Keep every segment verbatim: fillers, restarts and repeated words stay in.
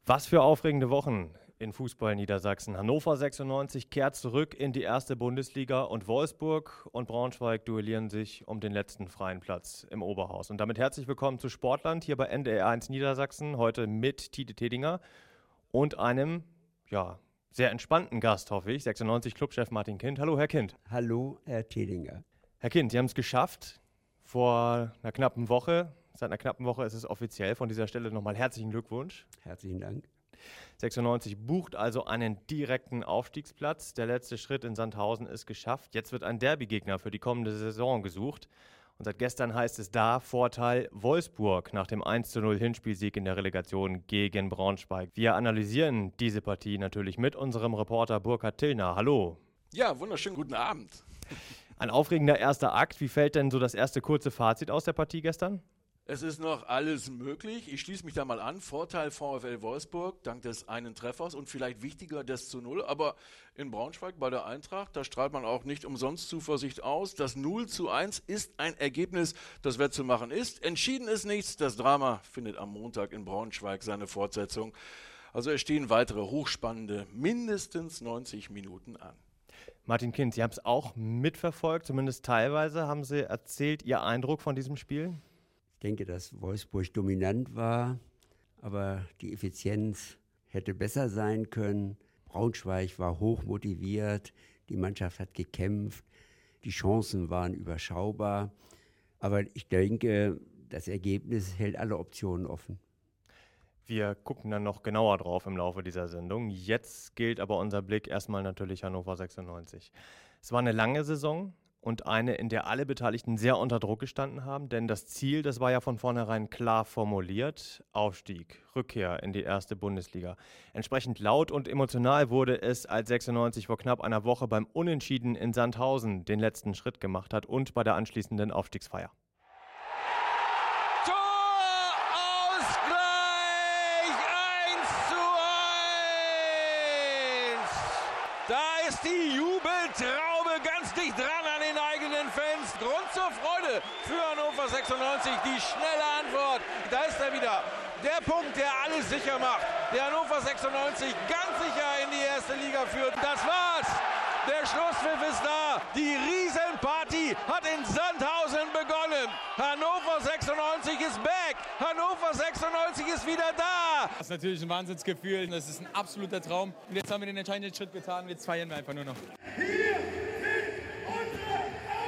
Was für aufregende Wochen in Fußball Niedersachsen. Hannover sechsundneunzig kehrt zurück in die erste Bundesliga und Wolfsburg und Braunschweig duellieren sich um den letzten freien Platz im Oberhaus. Und damit herzlich willkommen zu Sportland hier bei N D R eins Niedersachsen. Heute mit Tite Tedinger und einem, ja, sehr entspannten Gast, hoffe ich, sechsundneunzig Clubchef Martin Kind. Hallo, Herr Kind. Hallo, Herr Tedinger. Herr Kind, Sie haben es geschafft. Vor einer knappen Woche, seit einer knappen Woche ist es offiziell. Von dieser Stelle nochmal herzlichen Glückwunsch. Herzlichen Dank. sechsundneunzig bucht also einen direkten Aufstiegsplatz. Der letzte Schritt in Sandhausen ist geschafft. Jetzt wird ein Derbygegner für die kommende Saison gesucht. Und seit gestern heißt es da Vorteil Wolfsburg nach dem eins zu null Hinspielsieg in der Relegation gegen Braunschweig. Wir analysieren diese Partie natürlich mit unserem Reporter Burkhard Tillner. Hallo. Ja, wunderschönen guten Abend. Ein aufregender erster Akt. Wie fällt denn so das erste kurze Fazit aus der Partie gestern? Es ist noch alles möglich. Ich schließe mich da mal an. Vorteil VfL Wolfsburg, dank des einen Treffers und vielleicht wichtiger des zu null. Aber in Braunschweig bei der Eintracht, da strahlt man auch nicht umsonst Zuversicht aus. Das null zu eins ist ein Ergebnis, das wettzumachen ist. Entschieden ist nichts. Das Drama findet am Montag in Braunschweig seine Fortsetzung. Also es stehen weitere hochspannende, mindestens neunzig Minuten an. Martin Kind, Sie haben es auch mitverfolgt, zumindest teilweise. Haben Sie erzählt, Ihr Eindruck von diesem Spiel? Ich denke, dass Wolfsburg dominant war, aber die Effizienz hätte besser sein können. Braunschweig war hoch motiviert, die Mannschaft hat gekämpft, die Chancen waren überschaubar. Aber ich denke, das Ergebnis hält alle Optionen offen. Wir gucken dann noch genauer drauf im Laufe dieser Sendung. Jetzt gilt aber unser Blick erstmal natürlich Hannover sechsundneunzig. Es war eine lange Saison. Und eine, in der alle Beteiligten sehr unter Druck gestanden haben, denn das Ziel, das war ja von vornherein klar formuliert, Aufstieg, Rückkehr in die erste Bundesliga. Entsprechend laut und emotional wurde es, als sechsundneunzig vor knapp einer Woche beim Unentschieden in Sandhausen den letzten Schritt gemacht hat und bei der anschließenden Aufstiegsfeier. Torausgleich eins zu eins. Da ist die Jubeltraube ganz dicht dran an den eigenen Fans. Grund zur Freude für Hannover sechsundneunzig. Die schnelle Antwort. Da ist er wieder. Der Punkt, der alles sicher macht. Der Hannover sechsundneunzig ganz sicher in die erste Liga führt. Das war's. Der Schlusspfiff ist da. Die Riesenparty hat in Sandhausen begonnen. Hannover sechsundneunzig ist back. Hannover sechsundneunzig ist wieder da. Das ist natürlich ein Wahnsinnsgefühl. Das ist ein absoluter Traum. Und jetzt haben wir den entscheidenden Schritt getan. Jetzt feiern wir einfach nur noch. Hier sind unsere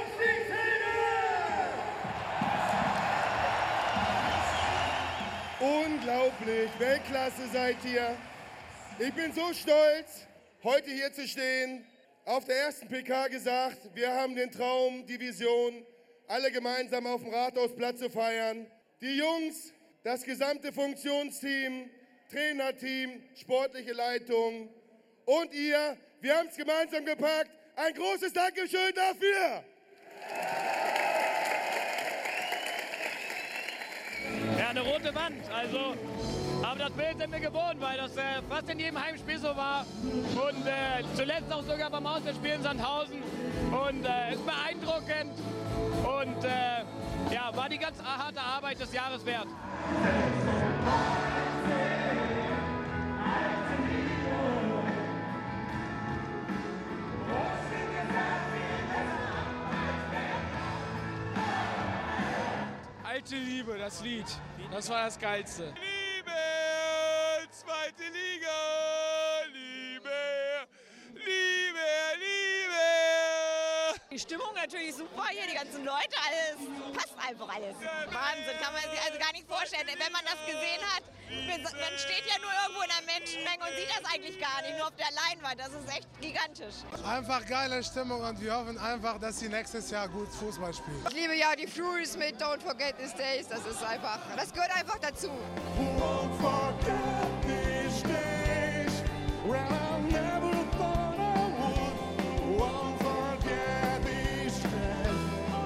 Aufstiegshelden! Unglaublich, Weltklasse seid ihr. Ich bin so stolz, heute hier zu stehen. Auf der ersten P K gesagt, wir haben den Traum, die Vision, alle gemeinsam auf dem Rathausplatz zu feiern. Die Jungs, das gesamte Funktionsteam, Trainerteam, sportliche Leitung und ihr, wir haben es gemeinsam gepackt. Ein großes Dankeschön dafür! Ja, eine rote Wand, also, aber das Bild sind wir gewohnt, weil das äh, fast in jedem Heimspiel so war und äh, zuletzt auch sogar beim Auswärtsspiel in Sandhausen und äh, ist beeindruckend und äh, ja, war die ganz harte Arbeit des Jahres wert. Alte Liebe, das Lied, das war das Geilste. Liebe, zweite Liga, Liebe, Liebe, Liebe. Die Stimmung natürlich super hier, die ganzen Leute, alles, passt einfach alles. Wahnsinn, kann man sich also gar nicht vorstellen. Wenn man das gesehen hat, man steht ja nur irgendwo in einer Menschenmenge und sieht das eigentlich gar nicht, nur auf der Leinwand, das ist echt gigantisch. Einfach geile Stimmung und wir hoffen einfach, dass sie nächstes Jahr gut Fußball spielen. Ich liebe ja die Furies mit Don't Forget These Days, das ist einfach, das gehört einfach dazu. Won't forget these days when I never thought I would. Won't forget these days.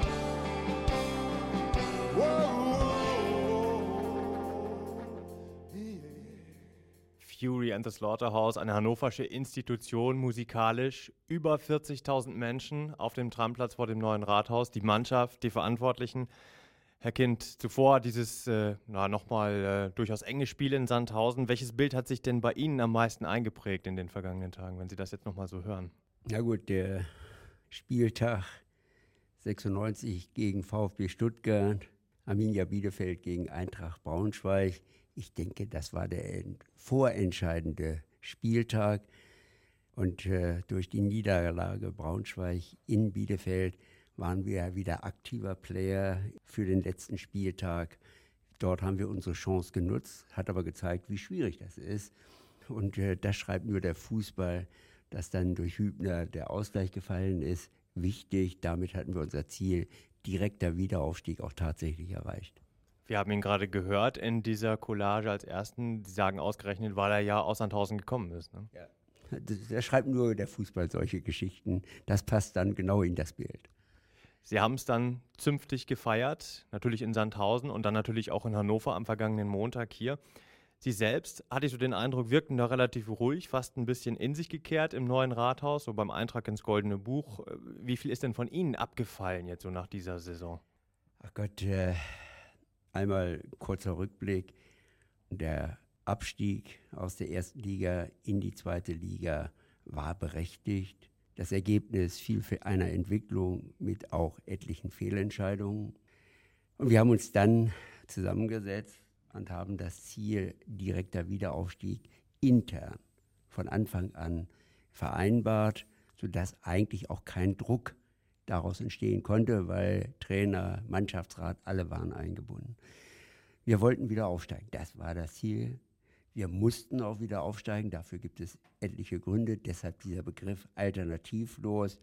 Whoa, whoa, whoa. Yeah. Fury and the Slaughterhouse, eine hannoversche Institution, musikalisch. Über vierzigtausend Menschen auf dem Tramplatz vor dem neuen Rathaus. Die Mannschaft, die Verantwortlichen. Herr Kind, zuvor dieses äh, na, nochmal äh, durchaus enge Spiel in Sandhausen. Welches Bild hat sich denn bei Ihnen am meisten eingeprägt in den vergangenen Tagen, wenn Sie das jetzt nochmal so hören? Na gut, der Spieltag sechsundneunzig gegen VfB Stuttgart, Arminia Bielefeld gegen Eintracht Braunschweig. Ich denke, das war der vorentscheidende Spieltag. Und äh, durch die Niederlage Braunschweig in Bielefeld waren wir ja wieder aktiver Player für den letzten Spieltag. Dort haben wir unsere Chance genutzt, hat aber gezeigt, wie schwierig das ist. Und äh, das schreibt nur der Fußball, dass dann durch Hübner der Ausgleich gefallen ist. Wichtig, damit hatten wir unser Ziel, direkter Wiederaufstieg, auch tatsächlich erreicht. Wir haben ihn gerade gehört in dieser Collage als Ersten. Sie sagen ausgerechnet, weil er ja aus Sandhausen gekommen ist. Ne? Ja. Da schreibt nur der Fußball solche Geschichten. Das passt dann genau in das Bild. Sie haben es dann zünftig gefeiert, natürlich in Sandhausen und dann natürlich auch in Hannover am vergangenen Montag hier. Sie selbst, hatte ich so den Eindruck, wirkten da relativ ruhig, fast ein bisschen in sich gekehrt im neuen Rathaus, so beim Eintrag ins Goldene Buch. Wie viel ist denn von Ihnen abgefallen jetzt so nach dieser Saison? Ach Gott, äh, einmal kurzer Rückblick. Der Abstieg aus der ersten Liga in die zweite Liga war berechtigt. Das Ergebnis fiel für eine Entwicklung mit auch etlichen Fehlentscheidungen. Und wir haben uns dann zusammengesetzt und haben das Ziel direkter Wiederaufstieg intern von Anfang an vereinbart, sodass eigentlich auch kein Druck daraus entstehen konnte, weil Trainer, Mannschaftsrat, alle waren eingebunden. Wir wollten wieder aufsteigen, das war das Ziel. Wir mussten auch wieder aufsteigen, dafür gibt es etliche Gründe, deshalb dieser Begriff alternativlos.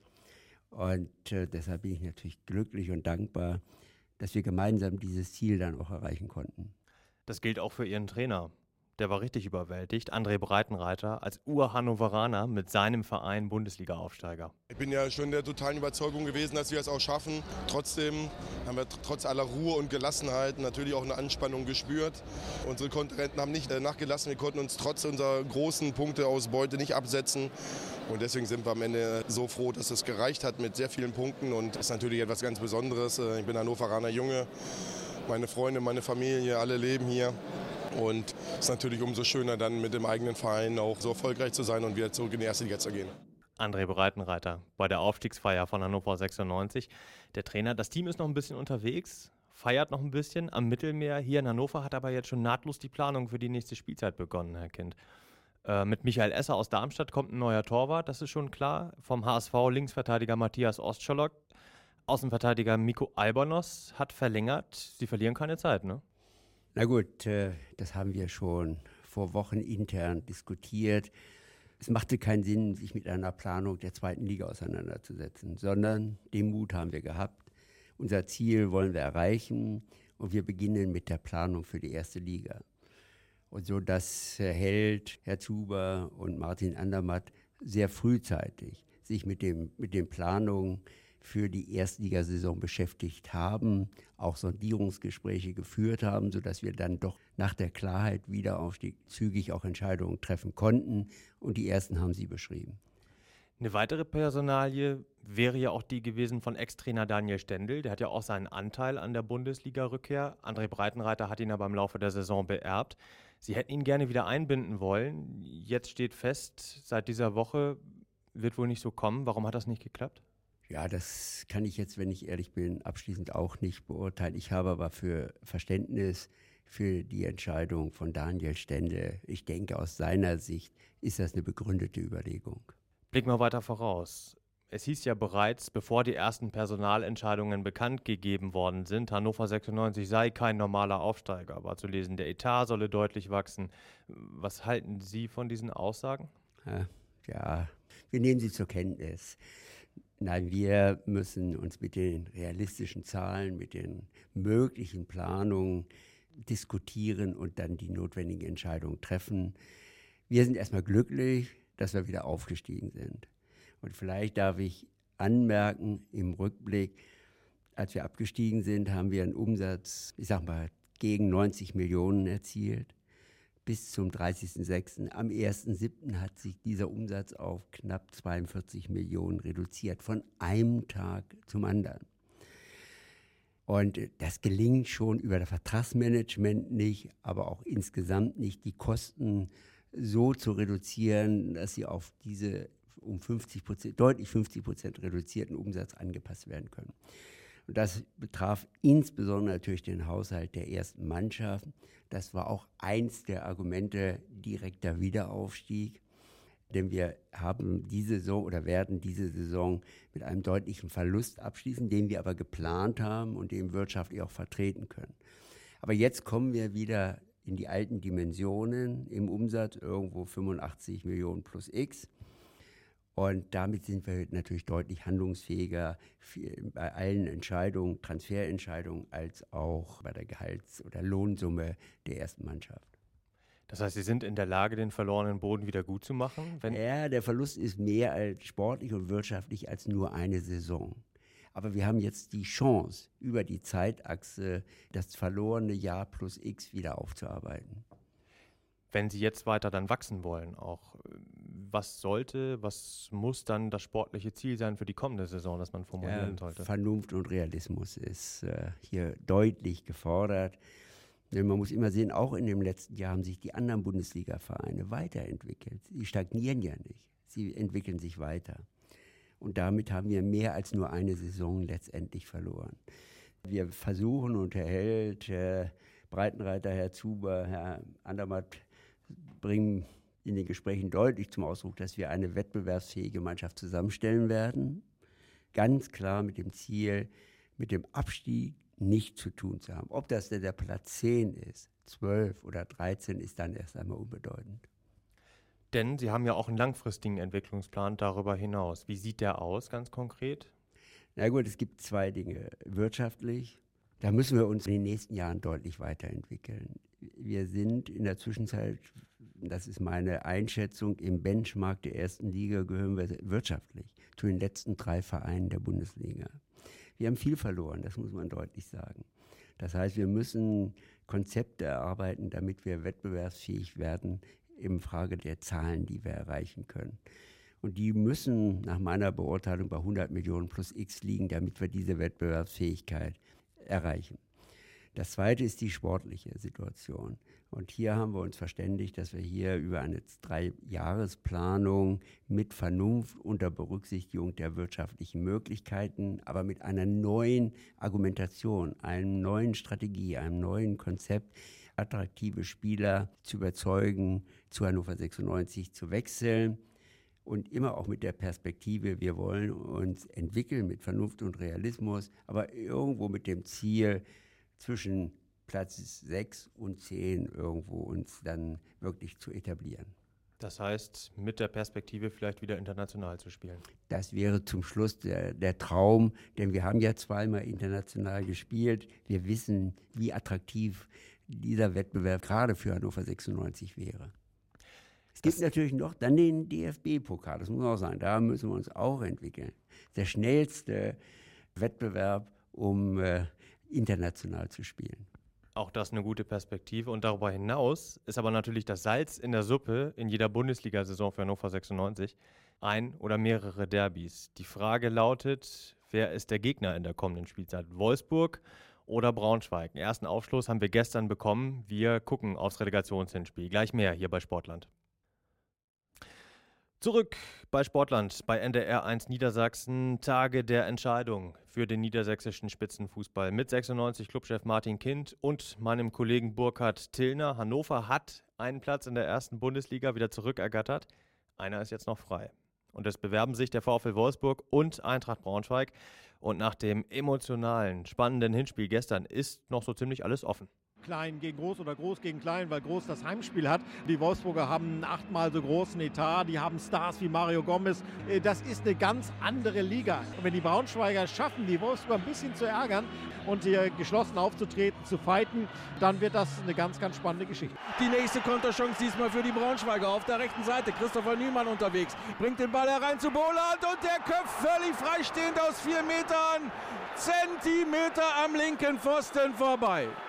Und äh, deshalb bin ich natürlich glücklich und dankbar, dass wir gemeinsam dieses Ziel dann auch erreichen konnten. Das gilt auch für Ihren Trainer. Der war richtig überwältigt. André Breitenreiter als Ur-Hannoveraner mit seinem Verein Bundesliga-Aufsteiger. Ich bin ja schon der totalen Überzeugung gewesen, dass wir es auch schaffen. Trotzdem haben wir trotz aller Ruhe und Gelassenheit natürlich auch eine Anspannung gespürt. Unsere Konkurrenten haben nicht nachgelassen. Wir konnten uns trotz unserer großen Punkteausbeute nicht absetzen. Und deswegen sind wir am Ende so froh, dass es gereicht hat mit sehr vielen Punkten. Und das ist natürlich etwas ganz Besonderes. Ich bin Hannoveraner Junge. Meine Freunde, meine Familie, alle leben hier. Und es ist natürlich umso schöner, dann mit dem eigenen Verein auch so erfolgreich zu sein und wieder zurück in die erste Liga zu gehen. André Breitenreiter bei der Aufstiegsfeier von Hannover sechsundneunzig. Der Trainer, das Team ist noch ein bisschen unterwegs, feiert noch ein bisschen am Mittelmeer. Hier in Hannover hat aber jetzt schon nahtlos die Planung für die nächste Spielzeit begonnen, Herr Kind. Äh, mit Michael Esser aus Darmstadt kommt ein neuer Torwart, das ist schon klar. Vom H S V Linksverteidiger Matthias Ostscholok. Außenverteidiger Miko Albonos hat verlängert. Sie verlieren keine Zeit, ne? Na gut, äh, das haben wir schon vor Wochen intern diskutiert. Es machte keinen Sinn, sich mit einer Planung der zweiten Liga auseinanderzusetzen, sondern den Mut haben wir gehabt. Unser Ziel wollen wir erreichen und wir beginnen mit der Planung für die erste Liga. Und so, dass Herr Held, Herr Zuber und Martin Andermatt sehr frühzeitig sich mit dem, mit den Planungen für die Erstligasaison beschäftigt haben, auch Sondierungsgespräche geführt haben, sodass wir dann doch nach der Klarheit Wiederaufstieg zügig auch Entscheidungen treffen konnten. Und die ersten haben Sie beschrieben. Eine weitere Personalie wäre ja auch die gewesen von Ex-Trainer Daniel Stendel. Der hat ja auch seinen Anteil an der Bundesliga-Rückkehr. André Breitenreiter hat ihn aber im Laufe der Saison beerbt. Sie hätten ihn gerne wieder einbinden wollen. Jetzt steht fest, seit dieser Woche wird wohl nicht so kommen. Warum hat das nicht geklappt? Ja, das kann ich jetzt, wenn ich ehrlich bin, abschließend auch nicht beurteilen. Ich habe aber für Verständnis für die Entscheidung von Daniel Stendel. Ich denke, aus seiner Sicht ist das eine begründete Überlegung. Blicken wir weiter voraus. Es hieß ja bereits, bevor die ersten Personalentscheidungen bekannt gegeben worden sind, Hannover sechsundneunzig sei kein normaler Aufsteiger. War zu lesen, der Etat solle deutlich wachsen. Was halten Sie von diesen Aussagen? Ja, ja, wir nehmen sie zur Kenntnis. Nein, wir müssen uns mit den realistischen Zahlen, mit den möglichen Planungen diskutieren und dann die notwendigen Entscheidungen treffen. Wir sind erstmal glücklich, dass wir wieder aufgestiegen sind. Und vielleicht darf ich anmerken, im Rückblick, als wir abgestiegen sind, haben wir einen Umsatz, ich sag mal, gegen neunzig Millionen erzielt. Bis zum dreißigsten sechsten Am ersten siebten hat sich dieser Umsatz auf knapp zweiundvierzig Millionen reduziert, von einem Tag zum anderen. Und das gelingt schon über das Vertragsmanagement nicht, aber auch insgesamt nicht, die Kosten so zu reduzieren, dass sie auf diese um fünfzig Prozent, deutlich fünfzig Prozent reduzierten Umsatz angepasst werden können. Und das betraf insbesondere natürlich den Haushalt der ersten Mannschaft. Das war auch eins der Argumente direkter Wiederaufstieg. Denn wir haben diese Saison oder werden diese Saison mit einem deutlichen Verlust abschließen, den wir aber geplant haben und den wirtschaftlich auch vertreten können. Aber jetzt kommen wir wieder in die alten Dimensionen im Umsatz, irgendwo fünfundachtzig Millionen plus X. Und damit sind wir natürlich deutlich handlungsfähiger bei allen Entscheidungen, Transferentscheidungen, als auch bei der Gehalts- oder Lohnsumme der ersten Mannschaft. Das heißt, Sie sind in der Lage, den verlorenen Boden wieder gut zu machen? Wenn ja, der Verlust ist mehr als sportlich und wirtschaftlich als nur eine Saison. Aber wir haben jetzt die Chance, über die Zeitachse das verlorene Jahr plus X wieder aufzuarbeiten. Wenn Sie jetzt weiter dann wachsen wollen, auch was sollte, was muss dann das sportliche Ziel sein für die kommende Saison, das man formulieren ja, sollte? Vernunft und Realismus ist äh, hier deutlich gefordert. Denn man muss immer sehen, auch in dem letzten Jahr haben sich die anderen Bundesliga-Vereine weiterentwickelt. Sie stagnieren ja nicht, sie entwickeln sich weiter. Und damit haben wir mehr als nur eine Saison letztendlich verloren. Wir versuchen und Herr Held, Herr Breitenreiter, Herr Zuber, Herr Andermatt bringen in den Gesprächen deutlich zum Ausdruck, dass wir eine wettbewerbsfähige Mannschaft zusammenstellen werden. Ganz klar mit dem Ziel, mit dem Abstieg nicht zu tun zu haben. Ob das denn der Platz zehn ist, zwölf oder dreizehn, ist dann erst einmal unbedeutend. Denn Sie haben ja auch einen langfristigen Entwicklungsplan darüber hinaus. Wie sieht der aus, ganz konkret? Na gut, es gibt zwei Dinge. Wirtschaftlich, da müssen wir uns in den nächsten Jahren deutlich weiterentwickeln. Wir sind in der Zwischenzeit, das ist meine Einschätzung, im Benchmark der ersten Liga gehören wir wirtschaftlich zu den letzten drei Vereinen der Bundesliga. Wir haben viel verloren, das muss man deutlich sagen. Das heißt, wir müssen Konzepte erarbeiten, damit wir wettbewerbsfähig werden in Frage der Zahlen, die wir erreichen können. Und die müssen nach meiner Beurteilung bei hundert Millionen plus X liegen, damit wir diese Wettbewerbsfähigkeit erreichen. Das Zweite ist die sportliche Situation. Und hier haben wir uns verständigt, dass wir hier über eine Drei-Jahres-Planung mit Vernunft unter Berücksichtigung der wirtschaftlichen Möglichkeiten, aber mit einer neuen Argumentation, einer neuen Strategie, einem neuen Konzept, attraktive Spieler zu überzeugen, zu Hannover sechsundneunzig zu wechseln. Und immer auch mit der Perspektive, wir wollen uns entwickeln mit Vernunft und Realismus, aber irgendwo mit dem Ziel, zwischen Platz sechs und zehn irgendwo uns dann wirklich zu etablieren. Das heißt, mit der Perspektive vielleicht wieder international zu spielen. Das wäre zum Schluss der, der Traum, denn wir haben ja zweimal international gespielt. Wir wissen, wie attraktiv dieser Wettbewerb gerade für Hannover sechsundneunzig wäre. Es gibt das natürlich noch dann den D F B-Pokal, das muss man auch sagen, da müssen wir uns auch entwickeln. Der schnellste Wettbewerb, um äh, international zu spielen. Auch das eine gute Perspektive. Und darüber hinaus ist aber natürlich das Salz in der Suppe in jeder Bundesliga-Saison für Hannover sechsundneunzig ein oder mehrere Derbys. Die Frage lautet, wer ist der Gegner in der kommenden Spielzeit? Wolfsburg oder Braunschweig? Den ersten Aufschluss haben wir gestern bekommen. Wir gucken aufs Relegationshinspiel. Gleich mehr hier bei Sportland. Zurück bei Sportland, bei N D R eins Niedersachsen, Tage der Entscheidung für den niedersächsischen Spitzenfußball mit sechsundneunzig Clubchef Martin Kind und meinem Kollegen Burkhard Tillner. Hannover hat einen Platz in der ersten Bundesliga wieder zurückergattert. Einer ist jetzt noch frei. Und es bewerben sich der VfL Wolfsburg und Eintracht Braunschweig. Und nach dem emotionalen, spannenden Hinspiel gestern ist noch so ziemlich alles offen. Klein gegen Groß oder Groß gegen Klein, weil Groß das Heimspiel hat. Die Wolfsburger haben einen achtmal so großen Etat, die haben Stars wie Mario Gomez. Das ist eine ganz andere Liga. Und wenn die Braunschweiger schaffen, die Wolfsburger ein bisschen zu ärgern und hier geschlossen aufzutreten, zu fighten, dann wird das eine ganz, ganz spannende Geschichte. Die nächste Konterchance diesmal für die Braunschweiger auf der rechten Seite. Christopher Niemann unterwegs, bringt den Ball herein zu Boland und der köpft völlig freistehend aus vier Metern, Zentimeter am linken Pfosten vorbei.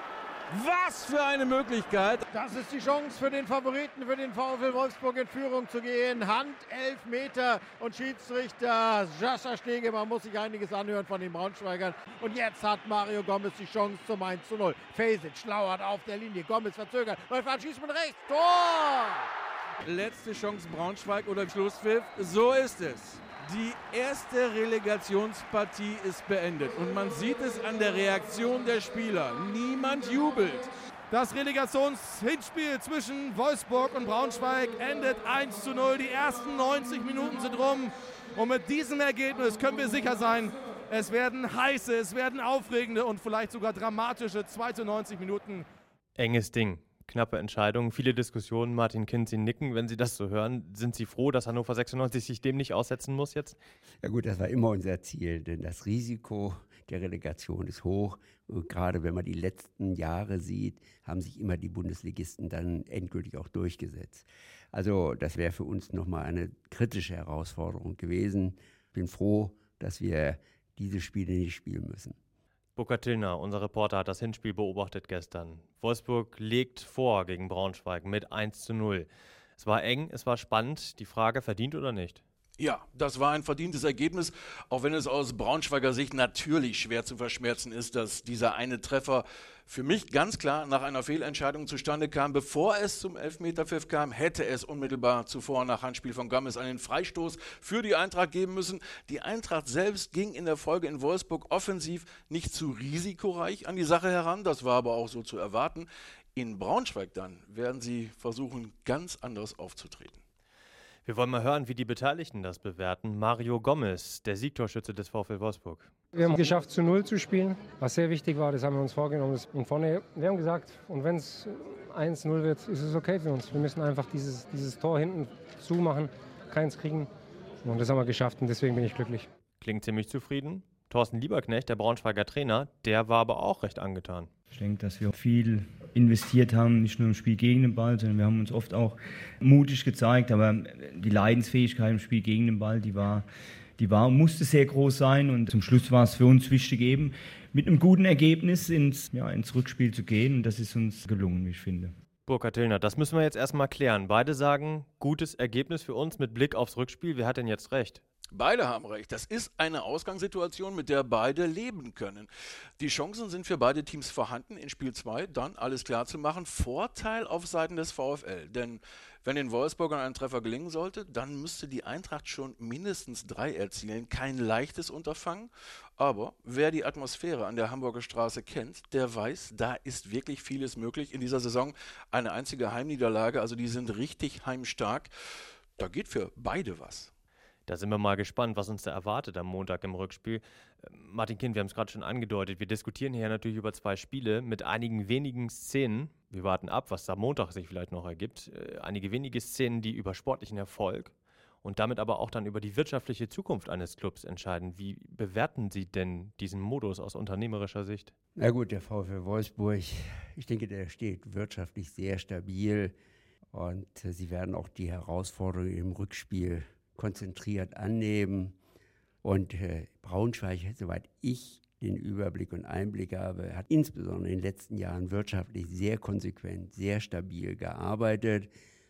Was für eine Möglichkeit. Das ist die Chance für den Favoriten, für den VfL Wolfsburg in Führung zu gehen. Hand, Elfmeter und Schiedsrichter Sascha Stegemann muss sich einiges anhören von den Braunschweigern. Und jetzt hat Mario Gomez die Chance zum eins zu null. Fesic lauert auf der Linie, Gomez verzögert, läuft an, schießt mit rechts, Tor! Letzte Chance Braunschweig oder Schlusspfiff, so ist es. Die erste Relegationspartie ist beendet und man sieht es an der Reaktion der Spieler. Niemand jubelt. Das Relegationshinspiel zwischen Wolfsburg und Braunschweig endet eins zu null. Die ersten neunzig Minuten sind rum und mit diesem Ergebnis können wir sicher sein, es werden heiße, es werden aufregende und vielleicht sogar dramatische zweite neunzig Minuten. Enges Ding. Knappe Entscheidung, viele Diskussionen. Martin Kind, Sie nicken, wenn Sie das so hören. Sind Sie froh, dass Hannover sechsundneunzig sich dem nicht aussetzen muss jetzt? Ja gut, das war immer unser Ziel, denn das Risiko der Relegation ist hoch. Und gerade wenn man die letzten Jahre sieht, haben sich immer die Bundesligisten dann endgültig auch durchgesetzt. Also das wäre für uns nochmal eine kritische Herausforderung gewesen. Ich bin froh, dass wir diese Spiele nicht spielen müssen. Burkhard Tillner, unser Reporter, hat das Hinspiel beobachtet gestern. Wolfsburg legt vor gegen Braunschweig mit eins zu null. Es war eng, es war spannend. Die Frage, verdient oder nicht? Ja, das war ein verdientes Ergebnis, auch wenn es aus Braunschweiger Sicht natürlich schwer zu verschmerzen ist, dass dieser eine Treffer für mich ganz klar nach einer Fehlentscheidung zustande kam. Bevor es zum Elfmeterpfiff kam, hätte es unmittelbar zuvor nach Handspiel von Gomez einen Freistoß für die Eintracht geben müssen. Die Eintracht selbst ging in der Folge in Wolfsburg offensiv nicht zu risikoreich an die Sache heran, das war aber auch so zu erwarten. In Braunschweig dann werden sie versuchen, ganz anders aufzutreten. Wir wollen mal hören, wie die Beteiligten das bewerten. Mario Gomez, der Siegtorschütze des VfL Wolfsburg. Wir haben geschafft, zu Null zu spielen, was sehr wichtig war. Das haben wir uns vorgenommen. Und vorne, wir haben gesagt, und wenn es eins null wird, ist es okay für uns. Wir müssen einfach dieses, dieses Tor hinten zumachen, keins kriegen. Und das haben wir geschafft und deswegen bin ich glücklich. Klingt ziemlich zufrieden. Thorsten Lieberknecht, der Braunschweiger Trainer, der war aber auch recht angetan. Ich denke, dass wir viel investiert haben, nicht nur im Spiel gegen den Ball, sondern wir haben uns oft auch mutig gezeigt. Aber die Leidensfähigkeit im Spiel gegen den Ball, die war, die war musste sehr groß sein. Und zum Schluss war es für uns wichtig, eben mit einem guten Ergebnis ins, ja, ins Rückspiel zu gehen. Und das ist uns gelungen, wie ich finde. Burkhard Tillner, das müssen wir jetzt erstmal klären. Beide sagen, gutes Ergebnis für uns mit Blick aufs Rückspiel. Wer hat denn jetzt recht? Beide haben recht. Das ist eine Ausgangssituation, mit der beide leben können. Die Chancen sind für beide Teams vorhanden, in Spiel zwei dann alles klar zu machen. Vorteil auf Seiten des VfL. Denn wenn den Wolfsburgern ein Treffer gelingen sollte, dann müsste die Eintracht schon mindestens drei erzielen. Kein leichtes Unterfangen. Aber wer die Atmosphäre an der Hamburger Straße kennt, der weiß, da ist wirklich vieles möglich. In dieser Saison eine einzige Heimniederlage. Also die sind richtig heimstark. Da geht für beide was. Da sind wir mal gespannt, was uns da erwartet am Montag im Rückspiel. Martin Kind, wir haben es gerade schon angedeutet, wir diskutieren hier natürlich über zwei Spiele mit einigen wenigen Szenen. Wir warten ab, was da am Montag sich vielleicht noch ergibt. Einige wenige Szenen, die über sportlichen Erfolg und damit aber auch dann über die wirtschaftliche Zukunft eines Clubs entscheiden. Wie bewerten Sie denn diesen Modus aus unternehmerischer Sicht? Na gut, der VfL Wolfsburg, ich denke, der steht wirtschaftlich sehr stabil und sie werden auch die Herausforderungen im Rückspiel konzentriert annehmen. Und äh, Braunschweig, soweit ich den Überblick und Einblick habe, hat insbesondere in den letzten Jahren wirtschaftlich sehr konsequent, sehr stabil gearbeitet.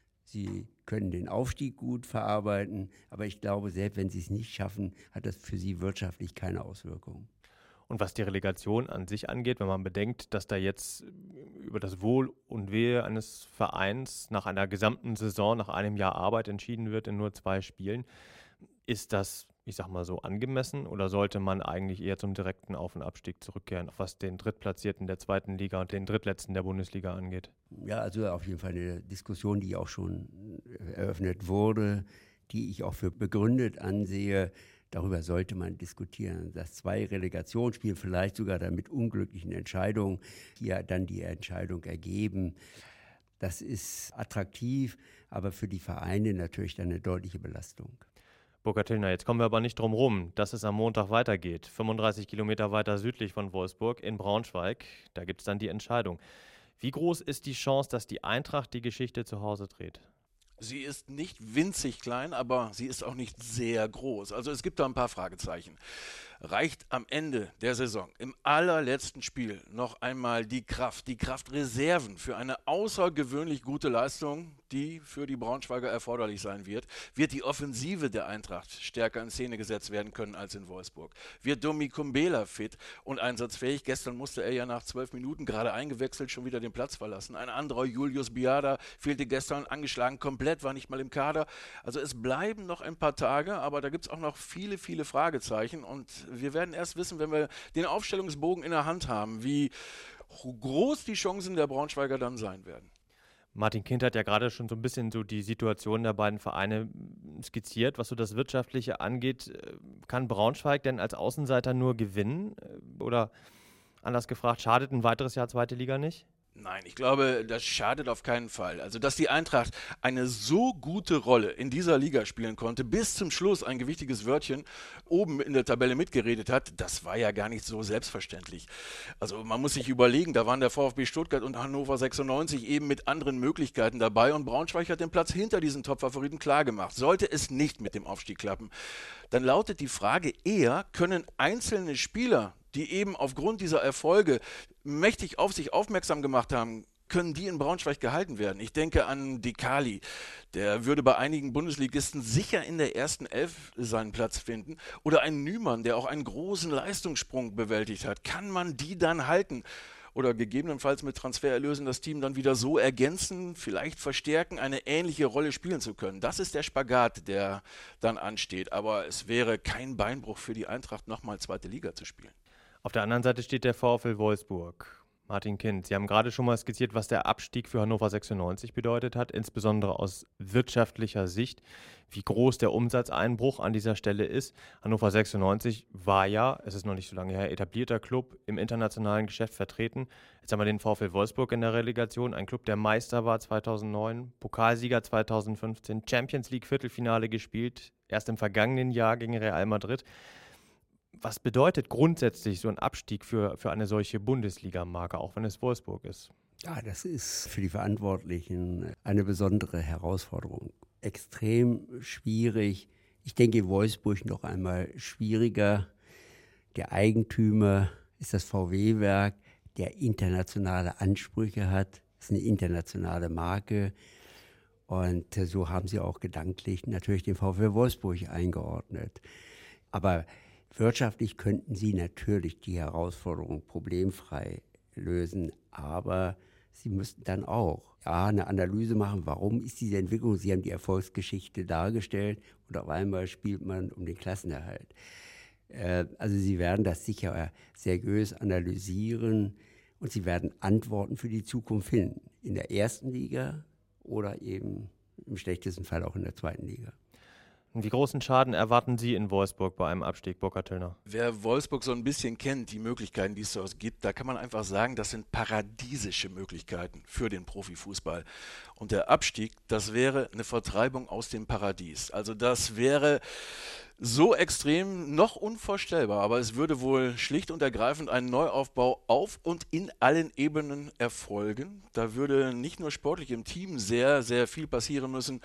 Sie können den Aufstieg gut verarbeiten, aber ich glaube, selbst wenn sie es nicht schaffen, hat das für sie wirtschaftlich keine Auswirkungen. Und was die Relegation an sich angeht, wenn man bedenkt, dass da jetzt über das Wohl und Wehe eines Vereins nach einer gesamten Saison, nach einem Jahr Arbeit entschieden wird in nur zwei Spielen, ist das, ich sag mal so, angemessen oder sollte man eigentlich eher zum direkten Auf- und Abstieg zurückkehren, was den Drittplatzierten der zweiten Liga und den Drittletzten der Bundesliga angeht? Ja, also auf jeden Fall eine Diskussion, die auch schon eröffnet wurde, die ich auch für begründet ansehe. Darüber sollte man diskutieren, dass zwei Relegationsspiele, vielleicht sogar dann mit unglücklichen Entscheidungen, hier dann die Entscheidung ergeben. Das ist attraktiv, aber für die Vereine natürlich dann eine deutliche Belastung. Burkhard Tillner, jetzt kommen wir aber nicht drum rum, dass es am Montag weitergeht. fünfunddreißig Kilometer weiter südlich von Wolfsburg in Braunschweig, da gibt es dann die Entscheidung. Wie groß ist die Chance, dass die Eintracht die Geschichte zu Hause dreht? Sie ist nicht winzig klein, aber sie ist auch nicht sehr groß. Also es gibt da ein paar Fragezeichen. reicht am Ende der Saison, im allerletzten Spiel, noch einmal die Kraft, die Kraftreserven für eine außergewöhnlich gute Leistung, die für die Braunschweiger erforderlich sein wird, wird die Offensive der Eintracht stärker in Szene gesetzt werden können als in Wolfsburg. Wird Domi Kumbela fit und einsatzfähig? Gestern musste er ja nach zwölf Minuten, gerade eingewechselt, schon wieder den Platz verlassen. Ein anderer, Julius Biada, fehlte gestern angeschlagen komplett, war nicht mal im Kader. Also es bleiben noch ein paar Tage, aber da gibt es auch noch viele, viele Fragezeichen und wir werden erst wissen, wenn wir den Aufstellungsbogen in der Hand haben, wie groß die Chancen der Braunschweiger dann sein werden. Martin Kind hat ja gerade schon so ein bisschen so die Situation der beiden Vereine skizziert. Was so das Wirtschaftliche angeht, kann Braunschweig denn als Außenseiter nur gewinnen? Oder anders gefragt, schadet ein weiteres Jahr zweite Liga nicht? Nein, ich glaube, das schadet auf keinen Fall. Also, dass die Eintracht eine so gute Rolle in dieser Liga spielen konnte, bis zum Schluss ein gewichtiges Wörtchen oben in der Tabelle mitgeredet hat, das war ja gar nicht so selbstverständlich. Also, man muss sich überlegen, da waren der VfB Stuttgart und Hannover sechsundneunzig eben mit anderen Möglichkeiten dabei und Braunschweig hat den Platz hinter diesen Top-Favoriten klargemacht. Sollte es nicht mit dem Aufstieg klappen, dann lautet die Frage eher, können einzelne Spieler, die eben aufgrund dieser Erfolge mächtig auf sich aufmerksam gemacht haben, können die in Braunschweig gehalten werden? Ich denke an Dekali, der würde bei einigen Bundesligisten sicher in der ersten Elf seinen Platz finden. Oder ein Nümann, der auch einen großen Leistungssprung bewältigt hat. Kann man die dann halten? Oder gegebenenfalls mit Transfererlösen das Team dann wieder so ergänzen, vielleicht verstärken, eine ähnliche Rolle spielen zu können. Das ist der Spagat, der dann ansteht. Aber es wäre kein Beinbruch für die Eintracht, nochmal zweite Liga zu spielen. Auf der anderen Seite steht der VfL Wolfsburg. Martin Kind, Sie haben gerade schon mal skizziert, was der Abstieg für Hannover sechsundneunzig bedeutet hat, insbesondere aus wirtschaftlicher Sicht, wie groß der Umsatzeinbruch an dieser Stelle ist. Hannover sechsundneunzig war ja, es ist noch nicht so lange her, etablierter Club im internationalen Geschäft vertreten. Jetzt haben wir den VfL Wolfsburg in der Relegation, ein Club, der Meister war zweitausendneun, Pokalsieger zweitausendfünfzehn, Champions League Viertelfinale gespielt, erst im vergangenen Jahr gegen Real Madrid. Was bedeutet grundsätzlich so ein Abstieg für, für eine solche Bundesliga-Marke, auch wenn es Wolfsburg ist? Ja, das ist für die Verantwortlichen eine besondere Herausforderung. Extrem schwierig. Ich denke in Wolfsburg noch einmal schwieriger. Der Eigentümer ist das V W-Werk, der internationale Ansprüche hat. Das ist eine internationale Marke. Und so haben sie auch gedanklich natürlich den VfL Wolfsburg eingeordnet. Aber wirtschaftlich könnten sie natürlich die Herausforderung problemfrei lösen, aber sie müssten dann auch ja, eine Analyse machen, warum ist diese Entwicklung, sie haben die Erfolgsgeschichte dargestellt und auf einmal spielt man um den Klassenerhalt. Äh, also sie werden das sicher seriös analysieren und sie werden Antworten für die Zukunft finden, in der ersten Liga oder eben im schlechtesten Fall auch in der zweiten Liga. Wie großen Schaden erwarten Sie in Wolfsburg bei einem Abstieg, Burkhard Tillner? Wer Wolfsburg so ein bisschen kennt, die Möglichkeiten, die es dort gibt, da kann man einfach sagen, das sind paradiesische Möglichkeiten für den Profifußball. Und der Abstieg, das wäre eine Vertreibung aus dem Paradies. Also das wäre so extrem noch unvorstellbar, aber es würde wohl schlicht und ergreifend ein Neuaufbau auf und in allen Ebenen erfolgen. Da würde nicht nur sportlich im Team sehr, sehr viel passieren müssen.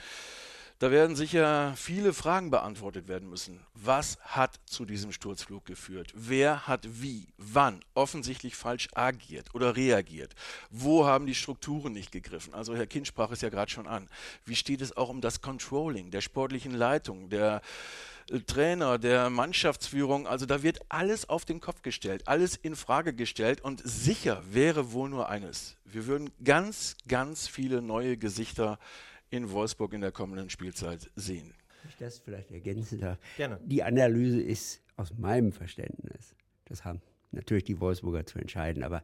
Da werden sicher viele Fragen beantwortet werden müssen. Was hat zu diesem Sturzflug geführt? Wer hat wie, wann offensichtlich falsch agiert oder reagiert? Wo haben die Strukturen nicht gegriffen? Also Herr Kind sprach es ja gerade schon an. Wie steht es auch um das Controlling der sportlichen Leitung, der Trainer, der Mannschaftsführung? Also da wird alles auf den Kopf gestellt, alles in Frage gestellt und sicher wäre wohl nur eines. Wir würden ganz, ganz viele neue Gesichter in Wolfsburg in der kommenden Spielzeit sehen. Ich das vielleicht ergänzen darf. Gerne. Die Analyse ist aus meinem Verständnis, das haben natürlich die Wolfsburger zu entscheiden, aber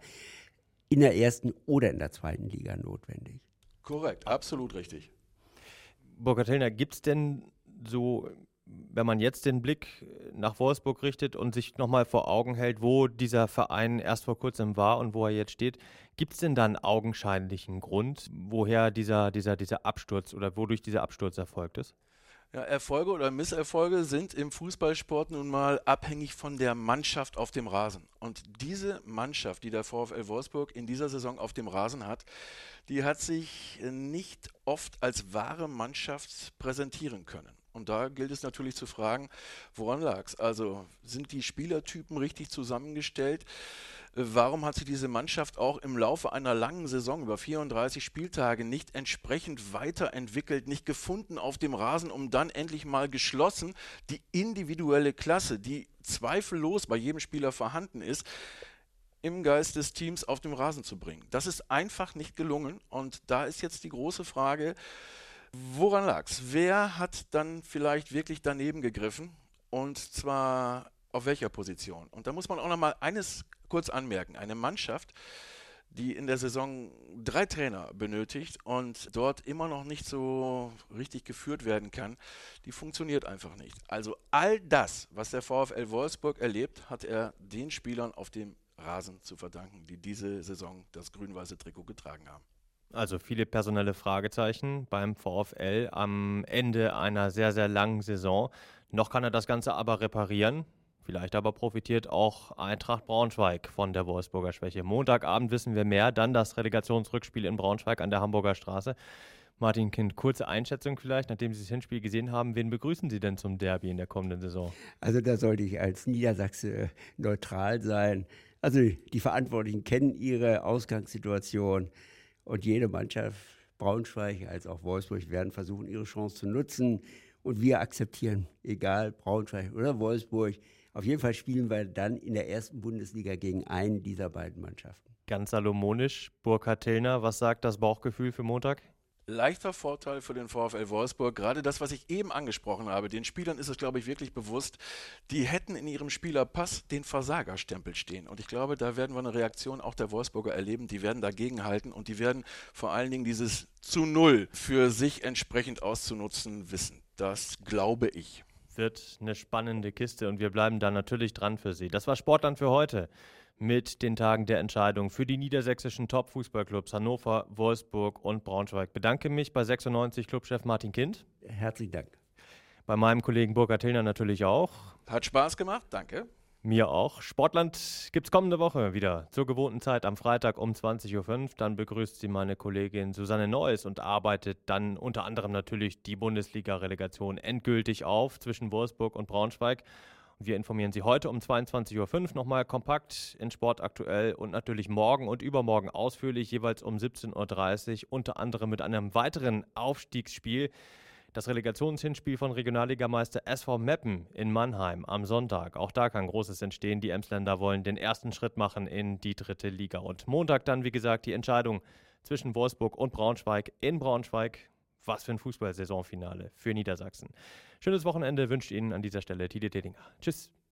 in der ersten oder in der zweiten Liga notwendig. Korrekt, absolut richtig. Burkhard Tillner, gibt es denn so, wenn man jetzt den Blick nach Wolfsburg richtet und sich nochmal vor Augen hält, wo dieser Verein erst vor kurzem war und wo er jetzt steht, gibt es denn da einen augenscheinlichen Grund, woher dieser, dieser, dieser Absturz oder wodurch dieser Absturz erfolgt ist? Ja, Erfolge oder Misserfolge sind im Fußballsport nun mal abhängig von der Mannschaft auf dem Rasen. Und diese Mannschaft, die der VfL Wolfsburg in dieser Saison auf dem Rasen hat, die hat sich nicht oft als wahre Mannschaft präsentieren können. Und da gilt es natürlich zu fragen, woran lag es? Also sind die Spielertypen richtig zusammengestellt? Warum hat sich diese Mannschaft auch im Laufe einer langen Saison über vierunddreißig Spieltage nicht entsprechend weiterentwickelt, nicht gefunden auf dem Rasen, um dann endlich mal geschlossen die individuelle Klasse, die zweifellos bei jedem Spieler vorhanden ist, im Geist des Teams auf dem Rasen zu bringen? Das ist einfach nicht gelungen und da ist jetzt die große Frage, woran lag's? Wer hat dann vielleicht wirklich daneben gegriffen und zwar auf welcher Position? Und da muss man auch noch mal eines kurz anmerken. Eine Mannschaft, die in der Saison drei Trainer benötigt und dort immer noch nicht so richtig geführt werden kann, die funktioniert einfach nicht. Also all das, was der VfL Wolfsburg erlebt, hat er den Spielern auf dem Rasen zu verdanken, die diese Saison das grün-weiße Trikot getragen haben. Also viele personelle Fragezeichen beim VfL am Ende einer sehr, sehr langen Saison. Noch kann er das Ganze aber reparieren. Vielleicht aber profitiert auch Eintracht Braunschweig von der Wolfsburger Schwäche. Montagabend wissen wir mehr, dann das Relegationsrückspiel in Braunschweig an der Hamburger Straße. Martin Kind, kurze Einschätzung vielleicht, nachdem Sie das Hinspiel gesehen haben. Wen begrüßen Sie denn zum Derby in der kommenden Saison? Also da sollte ich als Niedersachse neutral sein. Also die Verantwortlichen kennen ihre Ausgangssituation und jede Mannschaft, Braunschweig als auch Wolfsburg, werden versuchen, ihre Chance zu nutzen. Und wir akzeptieren, egal Braunschweig oder Wolfsburg, auf jeden Fall spielen wir dann in der ersten Bundesliga gegen einen dieser beiden Mannschaften. Ganz salomonisch, Burkhard Tillner, was sagt das Bauchgefühl für Montag? Leichter Vorteil für den VfL Wolfsburg, gerade das, was ich eben angesprochen habe. Den Spielern ist es, glaube ich, wirklich bewusst, die hätten in ihrem Spielerpass den Versagerstempel stehen. Und ich glaube, da werden wir eine Reaktion auch der Wolfsburger erleben. Die werden dagegenhalten und die werden vor allen Dingen dieses zu Null für sich entsprechend auszunutzen wissen. Das glaube ich. Wird eine spannende Kiste und wir bleiben da natürlich dran für Sie. Das war Sportland für heute mit den Tagen der Entscheidung für die niedersächsischen Top-Fußballclubs Hannover, Wolfsburg und Braunschweig. Bedanke mich bei sechsundneunzig Clubchef Martin Kind. Herzlichen Dank. Bei meinem Kollegen Burkhard Tillner natürlich auch. Hat Spaß gemacht, danke. Mir auch. Sportland gibt es kommende Woche wieder zur gewohnten Zeit am Freitag um zwanzig Uhr fünf. Dann begrüßt sie meine Kollegin Susanne Neuss und arbeitet dann unter anderem natürlich die Bundesliga-Relegation endgültig auf zwischen Wolfsburg und Braunschweig. Wir informieren Sie heute um zweiundzwanzig Uhr fünf nochmal kompakt in Sport aktuell und natürlich morgen und übermorgen ausführlich, jeweils um siebzehn Uhr dreißig, unter anderem mit einem weiteren Aufstiegsspiel. Das Relegationshinspiel von Regionalligameister S V Meppen in Mannheim am Sonntag. Auch da kann Großes entstehen. Die Emsländer wollen den ersten Schritt machen in die dritte Liga. Und Montag dann, wie gesagt, die Entscheidung zwischen Wolfsburg und Braunschweig in Braunschweig. Was für ein Fußballsaisonfinale für Niedersachsen. Schönes Wochenende wünscht Ihnen an dieser Stelle Tide Tedinger. Tschüss.